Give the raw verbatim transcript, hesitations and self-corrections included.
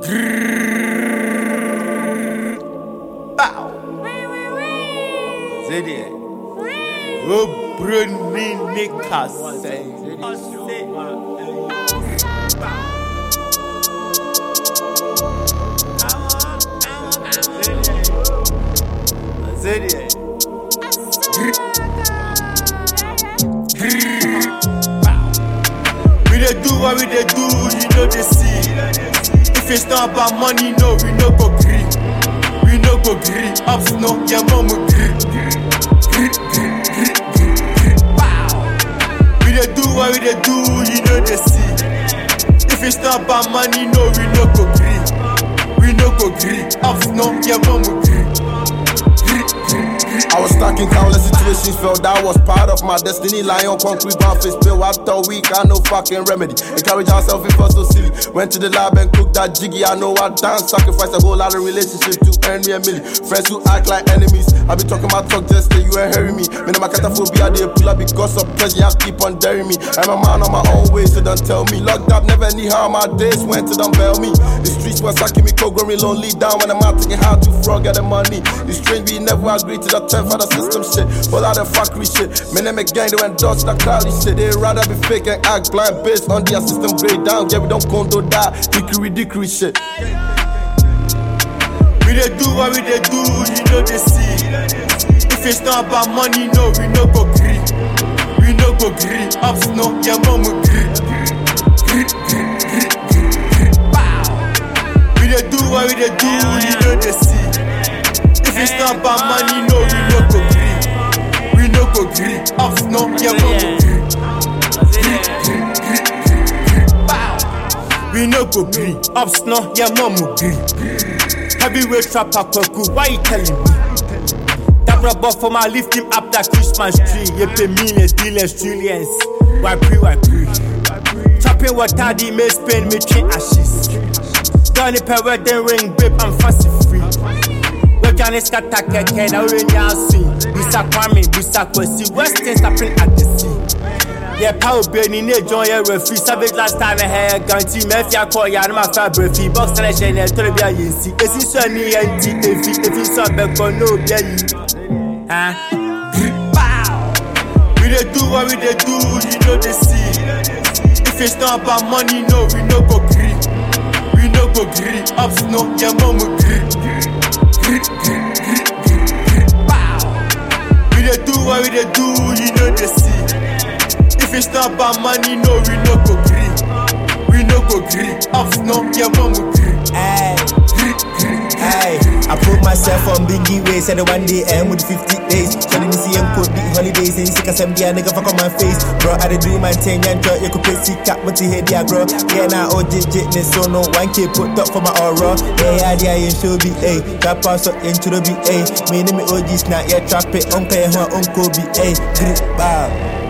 Bow. Zedie. Oh, Bruni Nikas. Zedie. We dey do what we dey do, you know they see. If it's not about money, no, we no go gree. We no go gree. Ups no, your mom will gree. We dey do what we dey do, you know they see. If it's not about money, no, we no go gree. We no go gree. Ups no, your mom will gree. I was stuck in countless situations, felt that was part of my destiny. Lying on concrete, bound face bill. After a week, I no fucking remedy. Encourage ourselves, it felt so silly. Went to the lab and cooked that jiggy. I know I dance, sacrifice a whole lot of relationships to earn me a million. Friends who act like enemies. I be talking about talk just say you ain't hearing me. Man, my cataphobia, they pull up because of pressure. I keep on daring me. I'm a man on my own way, so don't tell me. Locked up, never knew how my days went to don't bail me. The streets were sucking me, cold, growing lonely down when I'm out thinking how to frog get the money. It's strange, we never agree to the term for the system shit. All out of fuckery shit. Men them again, they went dodge the cloudy shit. They rather be fake and act blind based on their system grade down. Yeah, we don't condo that. Dickery, dickery shit. We dey do what we dey do, you know they see. If it's not about money, no, we no go gree. We no go gree. Ups no, your mom will gree. We dey do what we dey do, you know they see. If it's not about money, no, we no go gree. We no go gree. Ups no, your mom will gree. We no go gree. Ups no, your mom will gree. Heavyweight trapper Kwaku, why you telling me? That rubber for my lift him up that Christmas tree. You pay millions, billions, trillions. Why pre, why pre? Chopping water, the may spend me train ashes. Done it per wedding ring, babe, I'm fancy free. We're gonna scatter keke, now we're in your scene. Bisa Kwame, Bisa Kwesi, West things happen at the sea. Yeah, power burning, they join your referee. Savage last time I had guarantee. Maybe I call you out of my fabric. Box and I share it, tell me I see. Is this one the N T? If you saw back on no, yeah, you. Huh? We dey do what we dey do, you know they see. If it's not about money, no, we no go gree. We no go gree. Ups no, your mom will gree. We dey do what we dey do, you know they see. If it's not about money, no, we no go gree. We no go gree. Ups no, your mom will gree. Ay, ay, I put myself on biggie ways, and one day end with fifty days. Telling me see code big holidays, and sick as I'm there, nigga fuck on my face. Bro, I do my thing and drop, you could pay sick up, but you head there, bro. Yeah, now O J J, so no one K put up for my aura. Yeah, yeah, you should be A. Trap us up into the B A. Me name me O G snap, yeah, trap it, uncle, uncle be A. Grip, bow.